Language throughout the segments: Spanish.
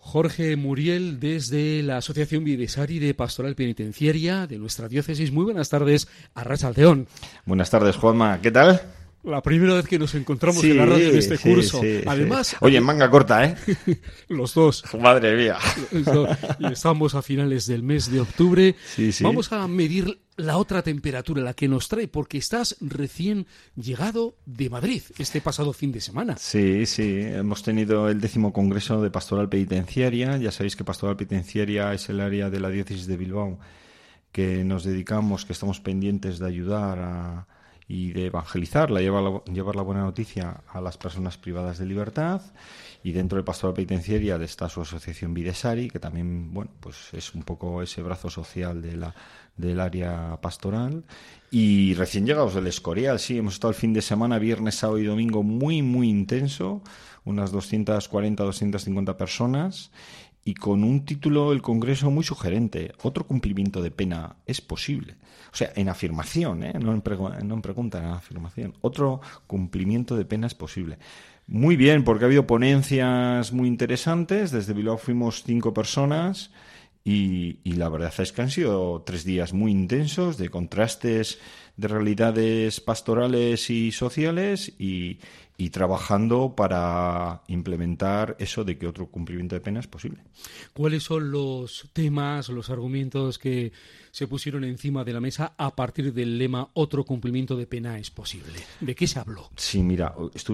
Jorge Muriel, desde la Asociación Bidesari de Pastoral Penitenciaria de nuestra diócesis. Muy buenas tardes, Arratsaldeon. Buenas tardes, Juanma. ¿Qué tal? La primera vez que nos encontramos en la radio en este curso. Además, Oye, manga corta, ¿eh? Los dos. Madre mía. Y estamos a finales del mes de octubre. Sí. Vamos a medir la otra temperatura, la que nos trae, porque estás recién llegado de Madrid este pasado fin de semana. Sí. Hemos tenido el 10º Congreso de Pastoral Penitenciaria. Ya sabéis que Pastoral Penitenciaria es el área de la diócesis de Bilbao que nos dedicamos, que estamos pendientes de ayudar y de evangelizar, llevar la buena noticia a las personas privadas de libertad. Y dentro de Pastoral Penitenciaria está su asociación Bidesari, que también, bueno, pues es un poco ese brazo social del área pastoral. Y recién llegados del Escorial, sí, hemos estado el fin de semana, viernes, sábado y domingo, muy, muy intenso, unas 240, 250 personas, y con un título del Congreso muy sugerente: otro cumplimiento de pena es posible. O sea, en afirmación, no en pregunta, en afirmación. Otro cumplimiento de pena es posible. Muy bien, porque ha habido ponencias muy interesantes. Desde Bilbao fuimos 5 personas y la verdad es que han sido 3 días muy intensos, de contrastes de realidades pastorales y sociales y trabajando para implementar eso de que otro cumplimiento de pena es posible. ¿Cuáles son los temas, los argumentos que se pusieron encima de la mesa a partir del lema otro cumplimiento de pena es posible? ¿De qué se habló? Sí, mira,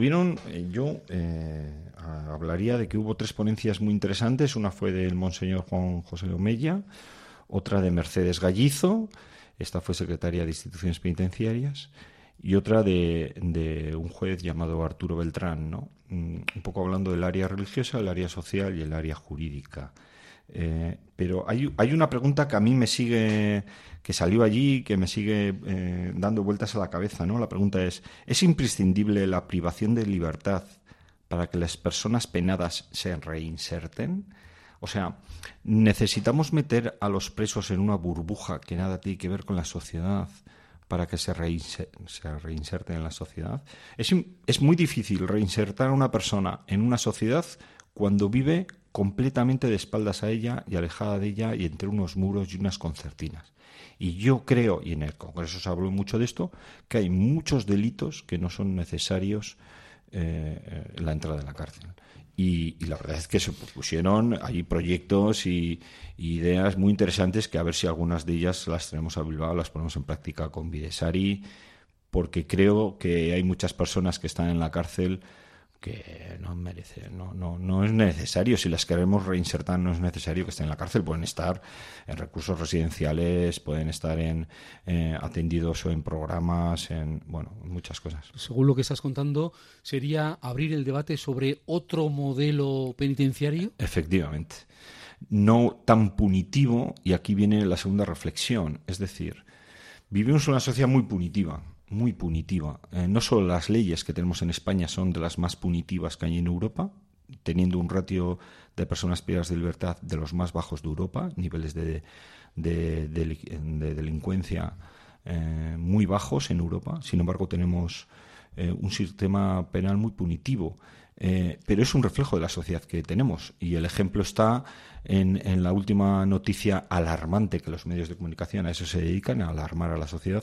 hablaría de que hubo 3 ponencias muy interesantes. Una fue del Monseñor Juan José Omella, otra de Mercedes Gallizo, esta fue secretaria de Instituciones Penitenciarias, y otra de un juez llamado Arturo Beltrán, ¿no? Un poco hablando del área religiosa, el área social y el área jurídica. Pero hay una pregunta que a mí me sigue, que salió allí, que me sigue dando vueltas a la cabeza, ¿no? La pregunta ¿es imprescindible la privación de libertad para que las personas penadas se reinserten? O sea, ¿necesitamos meter a los presos en una burbuja que nada tiene que ver con la sociedad para que se reinserten en la sociedad? Es muy difícil reinsertar a una persona en una sociedad cuando vive completamente de espaldas a ella y alejada de ella y entre unos muros y unas concertinas. Y yo creo, y en el Congreso se habló mucho de esto, que hay muchos delitos que no son necesarios la entrada en la cárcel. Y la verdad es que se propusieron ahí proyectos y ideas muy interesantes que a ver si algunas de ellas las tenemos a Bilbao, las ponemos en práctica con Bidesari, porque creo que hay muchas personas que están en la cárcel que no merecen, no es necesario. Si las queremos reinsertar, no es necesario que estén en la cárcel. Pueden estar en recursos residenciales, pueden estar atendidos o en programas, muchas cosas. Según lo que estás contando, ¿sería abrir el debate sobre otro modelo penitenciario? Efectivamente. No tan punitivo, y aquí viene la segunda reflexión. Es decir, vivimos en una sociedad muy punitiva. No solo las leyes que tenemos en España son de las más punitivas que hay en Europa, teniendo un ratio de personas privadas de libertad de los más bajos de Europa, niveles de delincuencia muy bajos en Europa. Sin embargo, tenemos un sistema penal muy punitivo, pero es un reflejo de la sociedad que tenemos, y el ejemplo está en la última noticia alarmante que los medios de comunicación a eso se dedican, a alarmar a la sociedad,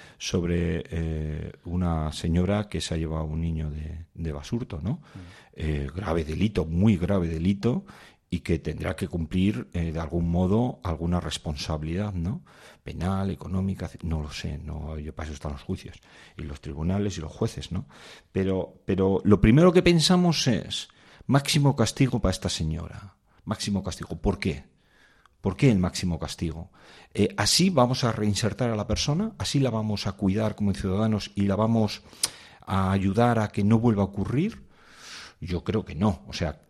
sobre una señora que se ha llevado a un niño de Basurto, ¿no? Grave delito, muy grave delito, y que tendrá que cumplir de algún modo alguna responsabilidad, ¿no? Penal, económica, no lo sé, yo para eso están los juicios y los tribunales y los jueces, ¿no? Pero lo primero que pensamos es máximo castigo para esta señora, máximo castigo. ¿Por qué? ¿Por qué el máximo castigo? ¿Así vamos a reinsertar a la persona? ¿Así la vamos a cuidar como ciudadanos y la vamos a ayudar a que no vuelva a ocurrir? Yo creo que no. O sea,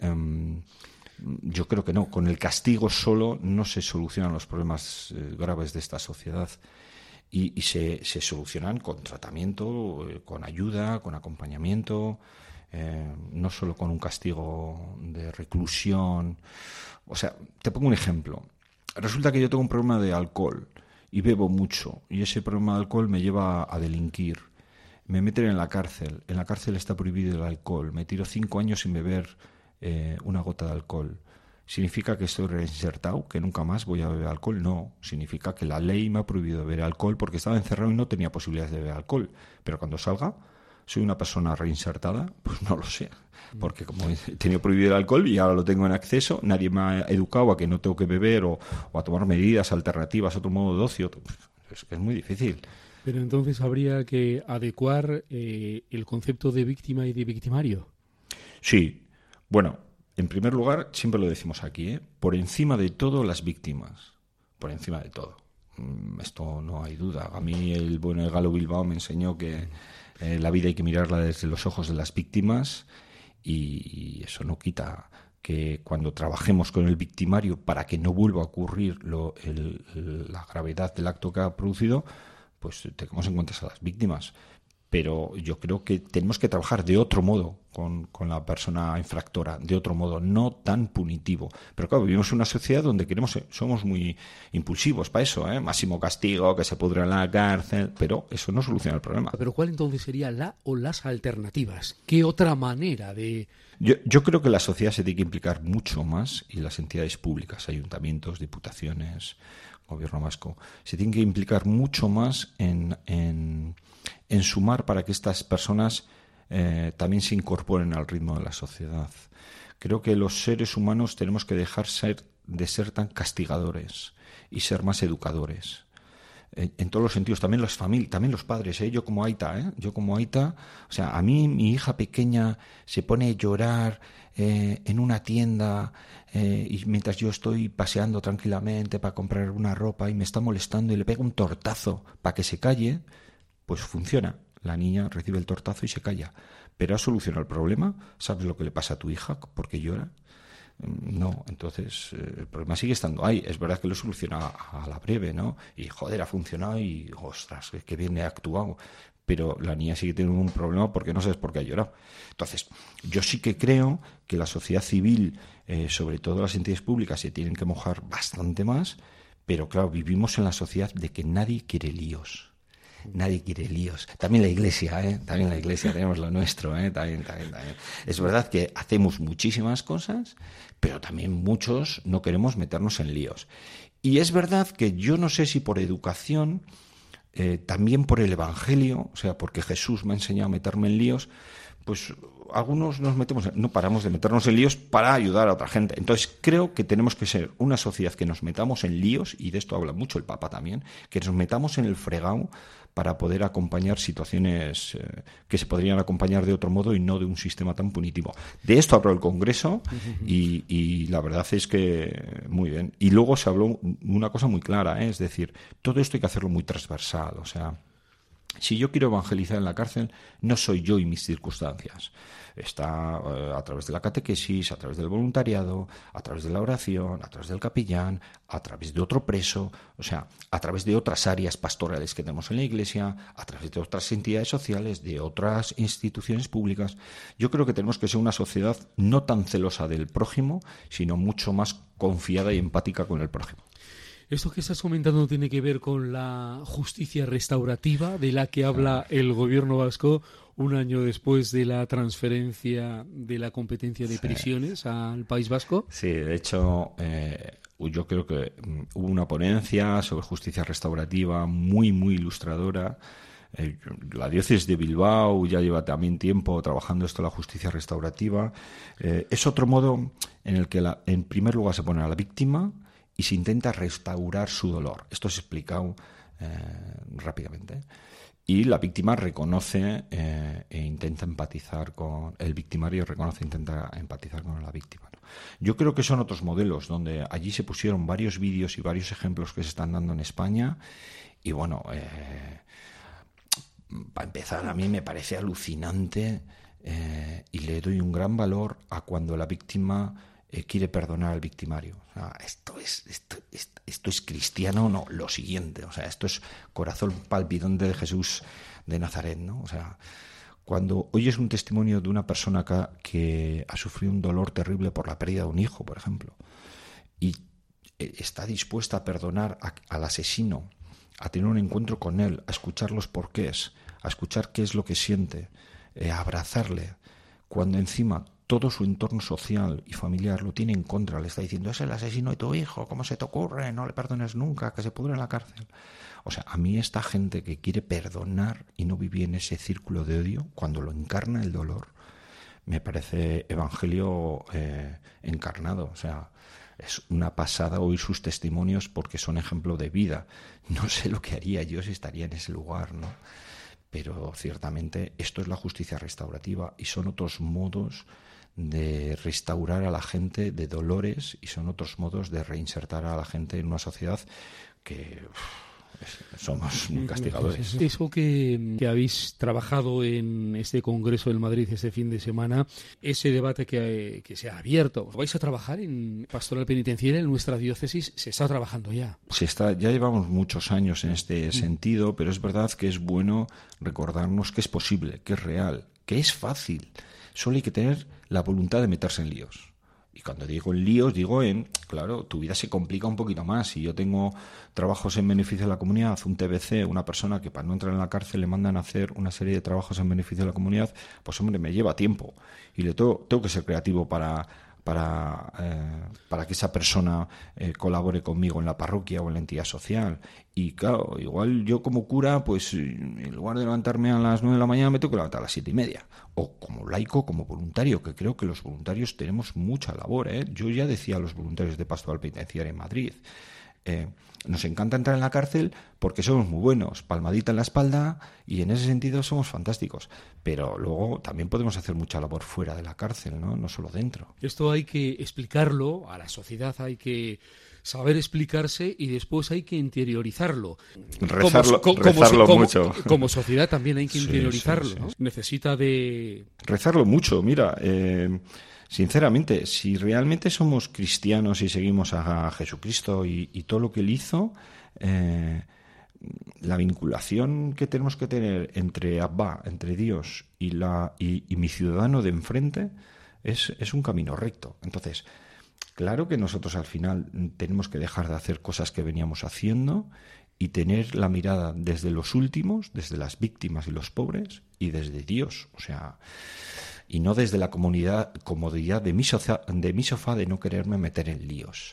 yo creo que no. Con el castigo solo no se solucionan los problemas graves de esta sociedad. Y se solucionan con tratamiento, con ayuda, con acompañamiento, no solo con un castigo de reclusión. O sea, te pongo un ejemplo. Resulta que yo tengo un problema de alcohol y bebo mucho, y ese problema de alcohol me lleva a delinquir. Me meten en la cárcel. En la cárcel está prohibido el alcohol. Me tiro 5 años sin beber una gota de alcohol. ¿Significa que estoy reinsertado, que nunca más voy a beber alcohol? No, significa que la ley me ha prohibido beber alcohol porque estaba encerrado y no tenía posibilidades de beber alcohol. Pero cuando salga, ¿soy una persona reinsertada? Pues no lo sé, porque como he tenido prohibido el alcohol y ahora lo tengo en acceso, nadie me ha educado a que no tengo que beber o a tomar medidas alternativas, otro modo de ocio. Es que es muy difícil. Pero entonces habría que adecuar el concepto de víctima y de victimario. Sí, bueno, en primer lugar, siempre lo decimos aquí, por encima de todo las víctimas, por encima de todo. Esto no hay duda. A mí el Galo Bilbao me enseñó que la vida hay que mirarla desde los ojos de las víctimas y eso no quita que cuando trabajemos con el victimario para que no vuelva a ocurrir la gravedad del acto que ha producido, pues tengamos en cuenta a las víctimas. Pero yo creo que tenemos que trabajar de otro modo con la persona infractora, de otro modo, no tan punitivo. Pero claro, vivimos en una sociedad donde somos muy impulsivos para eso, máximo castigo, que se pudra en la cárcel, pero eso no soluciona el problema. Pero ¿cuál entonces sería la o las alternativas? ¿Qué otra manera de...? Yo creo que la sociedad se tiene que implicar mucho más y las entidades públicas, ayuntamientos, diputaciones, gobierno vasco, se tienen que implicar mucho más en sumar para que estas personas también se incorporen al ritmo de la sociedad. Creo que los seres humanos tenemos que dejar de ser tan castigadores y ser más educadores. En todos los sentidos, también las familias, también los padres, yo como aita, o sea, a mí mi hija pequeña se pone a llorar en una tienda y mientras yo estoy paseando tranquilamente para comprar una ropa y me está molestando y le pego un tortazo para que se calle, pues funciona. La niña recibe el tortazo y se calla. ¿Pero ha solucionado el problema? ¿Sabes lo que le pasa a tu hija? ¿Por qué llora? No, entonces el problema sigue estando ahí. Es verdad que lo soluciona a la breve, ¿no? Y joder, ha funcionado y ostras, qué bien he actuado. Pero la niña sigue teniendo un problema porque no sabes por qué ha llorado. Entonces, yo sí que creo que la sociedad civil, sobre todo las entidades públicas, se tienen que mojar bastante más. Pero claro, vivimos en la sociedad de que nadie quiere líos. Nadie quiere líos. También la Iglesia, También la Iglesia tenemos lo nuestro, También. Es verdad que hacemos muchísimas cosas, pero también muchos no queremos meternos en líos. Y es verdad que yo no sé si por educación, también por el Evangelio, o sea, porque Jesús me ha enseñado a meterme en líos, pues algunos no paramos de meternos en líos para ayudar a otra gente. Entonces creo que tenemos que ser una sociedad que nos metamos en líos, y de esto habla mucho el Papa también, que nos metamos en el fregado para poder acompañar situaciones que se podrían acompañar de otro modo y no de un sistema tan punitivo. De esto habló el Congreso y la verdad es que muy bien. Y luego se habló una cosa muy clara, es decir, todo esto hay que hacerlo muy transversal, o sea, si yo quiero evangelizar en la cárcel, no soy yo y mis circunstancias. Está a través de la catequesis, a través del voluntariado, a través de la oración, a través del capellán, a través de otro preso, o sea, a través de otras áreas pastorales que tenemos en la Iglesia, a través de otras entidades sociales, de otras instituciones públicas. Yo creo que tenemos que ser una sociedad no tan celosa del prójimo, sino mucho más confiada y empática con el prójimo. Esto que estás comentando tiene que ver con la justicia restaurativa de la que habla el gobierno vasco un año después de la transferencia de la competencia de prisiones al País Vasco. Sí, de hecho, yo creo que hubo una ponencia sobre justicia restaurativa muy, muy ilustradora. La diócesis de Bilbao ya lleva también tiempo trabajando esto, la justicia restaurativa. Es otro modo en el que en primer lugar se pone a la víctima y se intenta restaurar su dolor. Esto es explicado rápidamente. Y la víctima reconoce e intenta empatizar con el victimario, intenta empatizar con la víctima, ¿no? Yo creo que son otros modelos donde allí se pusieron varios vídeos y varios ejemplos que se están dando en España. Y bueno, para empezar, a mí me parece alucinante y le doy un gran valor a cuando la víctima quiere perdonar al victimario. O sea, esto es cristiano, no, lo siguiente. O sea, esto es corazón palpitante de Jesús de Nazaret, ¿no? O sea, cuando oyes un testimonio de una persona que ha sufrido un dolor terrible por la pérdida de un hijo, por ejemplo, y está dispuesta a perdonar al asesino, a tener un encuentro con él, a escuchar los porqués, a escuchar qué es lo que siente, a abrazarle, cuando encima todo su entorno social y familiar lo tiene en contra, le está diciendo, es el asesino de tu hijo, ¿cómo se te ocurre? No le perdones nunca, que se pudre en la cárcel. O sea, a mí esta gente que quiere perdonar y no vivir en ese círculo de odio, cuando lo encarna el dolor, me parece evangelio encarnado. O sea, es una pasada oír sus testimonios porque son ejemplo de vida. No sé lo que haría yo si estaría en ese lugar, ¿no? Pero ciertamente esto es la justicia restaurativa y son otros modos de restaurar a la gente de dolores y son otros modos de reinsertar a la gente en una sociedad que somos muy castigadores. Eso que habéis trabajado en este Congreso del Madrid este fin de semana, ese debate que se ha abierto, ¿vais a trabajar en pastoral penitenciaria en nuestra diócesis? Se está trabajando ya. Ya llevamos muchos años en este sentido, pero es verdad que es bueno recordarnos que es posible, que es real, que es fácil. Solo hay que tener la voluntad de meterse en líos. Y cuando digo en líos, digo claro, tu vida se complica un poquito más. Si yo tengo trabajos en beneficio de la comunidad, un TBC, una persona que para no entrar en la cárcel le mandan a hacer una serie de trabajos en beneficio de la comunidad, pues hombre, me lleva tiempo. Y tengo que ser creativo para que esa persona colabore conmigo en la parroquia o en la entidad social. Y claro, igual yo como cura, pues en lugar de levantarme a las 9 de la mañana, me tengo que levantar a las 7:30. O como laico, como voluntario, que creo que los voluntarios tenemos mucha labor. Yo ya decía a los voluntarios de Pastoral Penitenciaria en Madrid, nos encanta entrar en la cárcel porque somos muy buenos, palmadita en la espalda, y en ese sentido somos fantásticos. Pero luego también podemos hacer mucha labor fuera de la cárcel, no solo dentro. Esto hay que explicarlo a la sociedad, hay que saber explicarse y después hay que interiorizarlo. Rezarlo mucho. Como sociedad también hay que interiorizarlo. Sí. ¿No? Necesita de... Rezarlo mucho, mira... Sinceramente, si realmente somos cristianos y seguimos a Jesucristo y todo lo que Él hizo, la vinculación que tenemos que tener entre Abba, entre Dios y mi ciudadano de enfrente es un camino recto. Entonces, claro que nosotros al final tenemos que dejar de hacer cosas que veníamos haciendo y tener la mirada desde los últimos, desde las víctimas y los pobres, y desde Dios, o sea... y no desde la comodidad de mi sofá de no quererme meter en líos.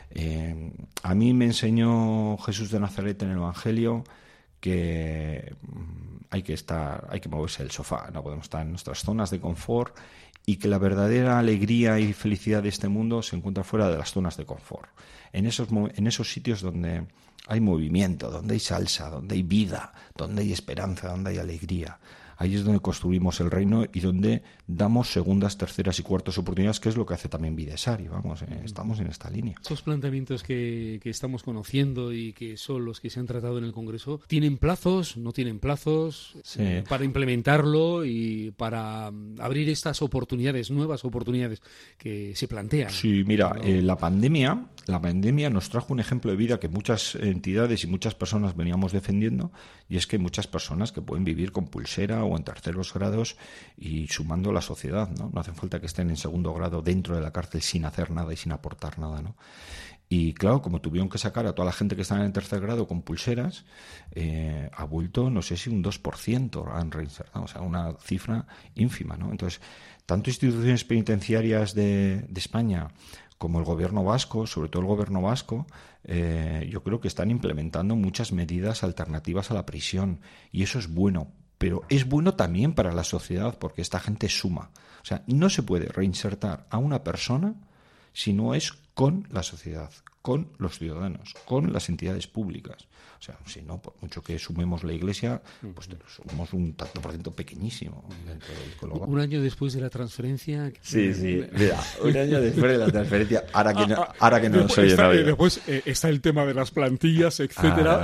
A mí me enseñó Jesús de Nazaret en el Evangelio que hay que moverse del sofá, no podemos estar en nuestras zonas de confort, y que la verdadera alegría y felicidad de este mundo se encuentra fuera de las zonas de confort. En esos sitios donde hay movimiento, donde hay salsa, donde hay vida, donde hay esperanza, donde hay alegría. Ahí es donde construimos el reino y donde damos segundas, terceras y cuartas oportunidades, que es lo que hace también Videsari. Estamos en esta línea. Esos planteamientos que estamos conociendo y que son los que se han tratado en el Congreso, ¿tienen plazos? ¿No tienen plazos? Sí. Para implementarlo y para abrir estas oportunidades, nuevas oportunidades que se plantean. Sí, mira, la pandemia nos trajo un ejemplo de vida que muchas entidades y muchas personas veníamos defendiendo, y es que hay muchas personas que pueden vivir con pulsera o en terceros grados y sumando a la sociedad, ¿no? No hace falta que estén en segundo grado dentro de la cárcel sin hacer nada y sin aportar nada, ¿no? Y claro, como tuvieron que sacar a toda la gente que estaba en el tercer grado con pulseras, ha vuelto, no sé si un 2% han reinsertado, o sea, una cifra ínfima, ¿no? Entonces, tanto instituciones penitenciarias de España como el gobierno vasco, sobre todo el gobierno vasco, yo creo que están implementando muchas medidas alternativas a la prisión, y eso es bueno. Pero es bueno también para la sociedad porque esta gente suma. O sea, no se puede reinsertar a una persona si no es con la sociedad, con los ciudadanos, con las entidades públicas. O sea, si no, por mucho que sumemos la Iglesia, pues sumamos un tanto por ciento pequeñísimo. Un año después de la transferencia... Sí, mira, un año después de la transferencia, ahora que no nos oye nadie. Después está el tema de las plantillas, etcétera.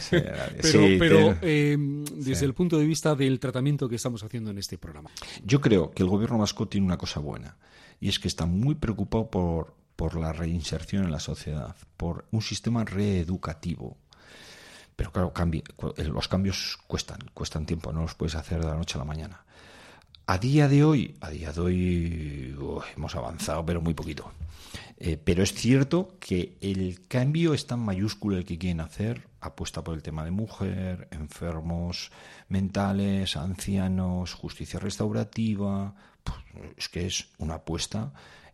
Pero desde el punto de vista del tratamiento que estamos haciendo en este programa. Yo creo que el gobierno vasco tiene una cosa buena, y es que está muy preocupado por la reinserción en la sociedad, por un sistema reeducativo. Pero claro, los cambios cuestan tiempo, no los puedes hacer de la noche a la mañana. A día de hoy hemos avanzado, pero muy poquito. Pero es cierto que el cambio es tan mayúsculo el que quieren hacer, apuesta por el tema de mujer, enfermos mentales, ancianos, justicia restaurativa, es que es una apuesta.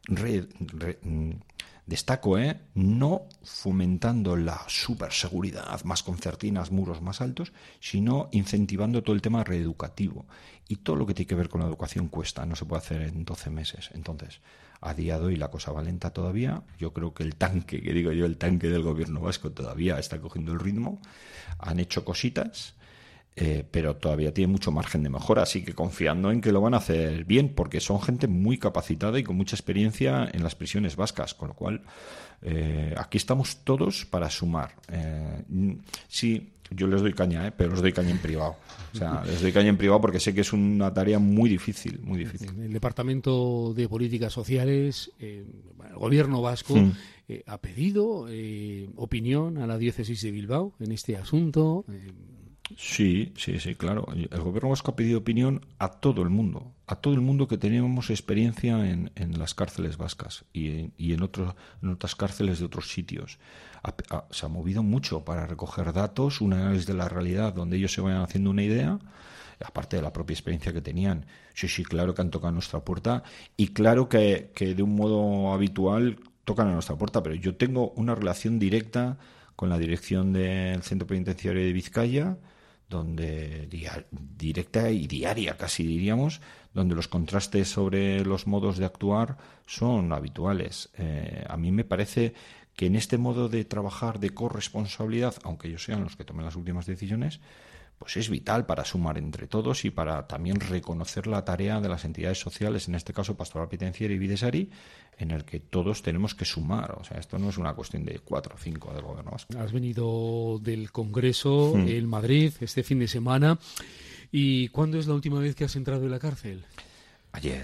Destaco, no fomentando la superseguridad, más concertinas, muros más altos, sino incentivando todo el tema reeducativo. Y todo lo que tiene que ver con la educación cuesta, no se puede hacer en 12 meses. Entonces, a día de hoy la cosa va lenta todavía. Yo creo que el tanque del gobierno vasco todavía está cogiendo el ritmo. Han hecho cositas, pero todavía tiene mucho margen de mejora, así que confiando en que lo van a hacer bien, porque son gente muy capacitada y con mucha experiencia en las prisiones vascas, con lo cual aquí estamos todos para sumar. Sí, yo les doy caña, pero les doy caña en privado. O sea, les doy caña en privado porque sé que es una tarea muy difícil, muy difícil. El Departamento de Políticas Sociales, el Gobierno vasco, ha pedido opinión a la diócesis de Bilbao en este asunto. Sí, claro. El gobierno vasco ha pedido opinión a todo el mundo que tenemos experiencia en las cárceles vascas y en otras cárceles de otros sitios. Se ha movido mucho para recoger datos, un análisis de la realidad donde ellos se vayan haciendo una idea, aparte de la propia experiencia que tenían. Sí, claro que han tocado a nuestra puerta y claro que de un modo habitual tocan a nuestra puerta, pero yo tengo una relación directa con la dirección del Centro Penitenciario de Vizcaya, donde directa y diaria casi diríamos, donde los contrastes sobre los modos de actuar son habituales. A mí me parece que en este modo de trabajar de corresponsabilidad, aunque ellos sean los que tomen las últimas decisiones, pues es vital para sumar entre todos y para también reconocer la tarea de las entidades sociales, en este caso Pastoral Penitenciaria y Bidesari, en el que todos tenemos que sumar. O sea, esto no es una cuestión de 4 o 5 del gobierno vasco. Has venido del Congreso en Madrid este fin de semana. ¿Y cuándo es la última vez que has entrado en la cárcel? Ayer.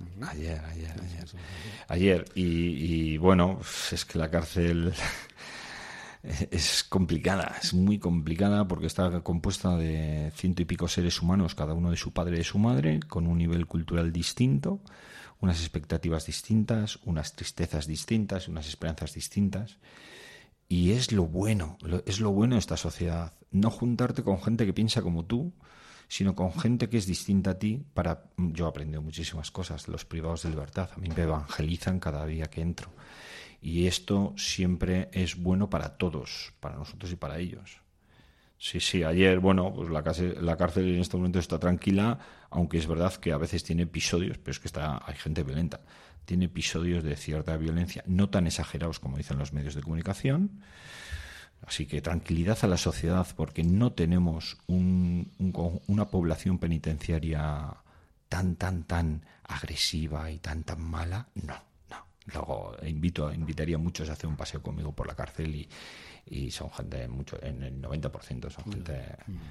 Y bueno, es que la cárcel es complicada, es muy complicada porque está compuesta de 100 y pico seres humanos, cada uno de su padre y de su madre, con un nivel cultural distinto, unas expectativas distintas, unas tristezas distintas, unas esperanzas distintas. Y es lo bueno de esta sociedad, no juntarte con gente que piensa como tú, sino con gente que es distinta a ti. Yo he aprendido muchísimas cosas de los privados de libertad, a mí me evangelizan cada día que entro. Y esto siempre es bueno para todos, para nosotros y para ellos. Sí, ayer, bueno, pues la cárcel en este momento está tranquila, aunque es verdad que a veces tiene episodios, pero es que hay gente violenta. Tiene episodios de cierta violencia, no tan exagerados como dicen los medios de comunicación. Así que tranquilidad a la sociedad, porque no tenemos una población penitenciaria tan agresiva y tan mala, no. Luego invitaría a muchos a hacer un paseo conmigo por la cárcel y son gente, en el 90% son gente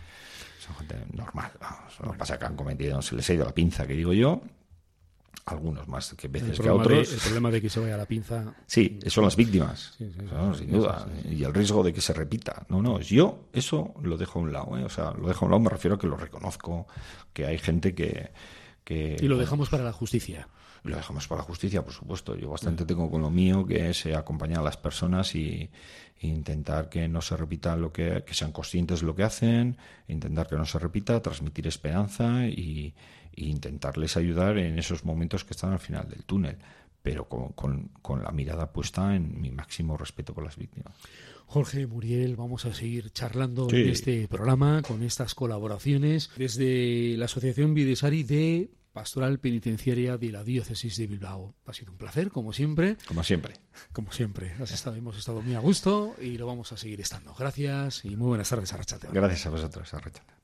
normal. Vamos. Lo que pasa es que han cometido, se les ha ido la pinza, que digo yo, algunos más que veces que a otros. El problema de que se vaya la pinza. Sí, son las víctimas, sin duda. Sí. Y el riesgo de que se repita. Yo eso lo dejo a un lado. O sea, lo dejo a un lado, me refiero a que lo reconozco, que hay gente que y lo dejamos para la justicia. Lo dejamos para la justicia, por supuesto. Yo bastante tengo con lo mío, que es acompañar a las personas y intentar que no se repita que sean conscientes de lo que hacen, intentar que no se repita, transmitir esperanza y intentarles ayudar en esos momentos que están al final del túnel, pero con la mirada puesta en mi máximo respeto por las víctimas. Jorge, Muriel, vamos a seguir charlando en este programa con estas colaboraciones desde la Asociación Bidesari de Pastoral Penitenciaria de la Diócesis de Bilbao. Ha sido un placer, como siempre. Como siempre. Hemos estado muy a gusto y lo vamos a seguir estando. Gracias y muy buenas tardes, Arratsalde. Gracias a vosotros, Arratsalde.